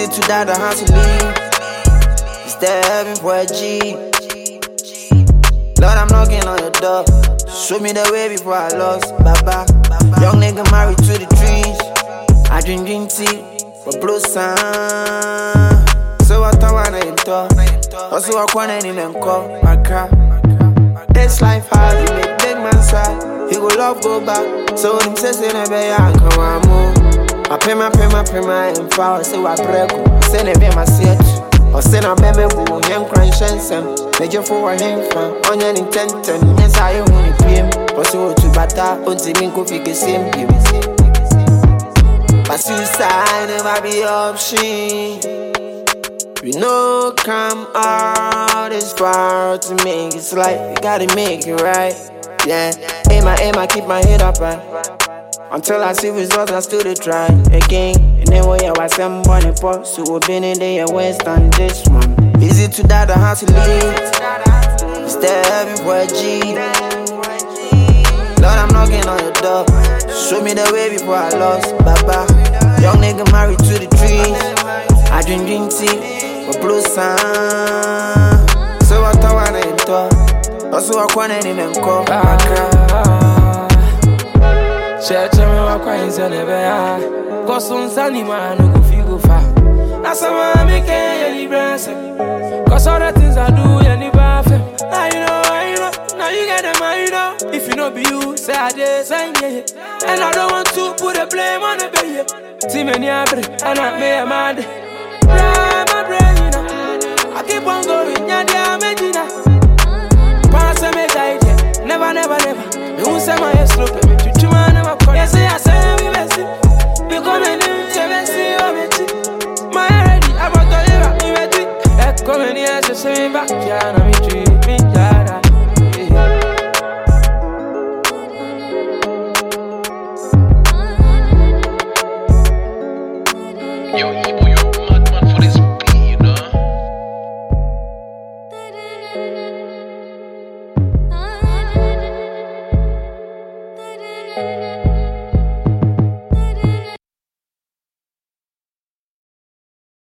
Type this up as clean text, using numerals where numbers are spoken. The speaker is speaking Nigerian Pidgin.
to die, the house to leave. Instead heaven for a G. Lord, I'm knocking on your door. Show me the way before I lost. Baba, young nigga married to the trees. I drink tea, but blue sun. So I thought I ain't talk. Also I can't even call my car. This life hard, you make big man sad. He go love go back. So him says in a bay, I come on move. I pay my and foul. So I break. Send it be my search. Or send a baby boo, young crying shensen. Major for him from onion intent. Yes, I only PM. Also to bata, until me go figure same game. But suicide never be option. We know come out this far to make it right. You gotta make it right. Yeah, aim, I keep my head up right. Until I see results, I still try again. And then when I was somebody pop, so we've been in the west and this one. Easy to die, the house to leave. Instead heaven for a G. Lord, I'm knocking on your door. Show me the way before I lost. Baba, young nigga married to the trees. I drink tea, but blue sun. So I thought I ain't talk. Also I can't even call my girl. Church me wa crying say never ya. Cause on sunny man no go feel go far. Now some make any brass. Cause all the things I do any bathroom. I know. Now you get them, I know. If you know be you, say I did, say yeah. And I don't want to put the blame on the baby. See me near and I may a mad. My brain, you know. I keep on going, yeah, dear Medina. Pass me died, never. You won't say my slope. Yes, I say we messy. We come and do see my ready. I'm about to live. Come in here to say back.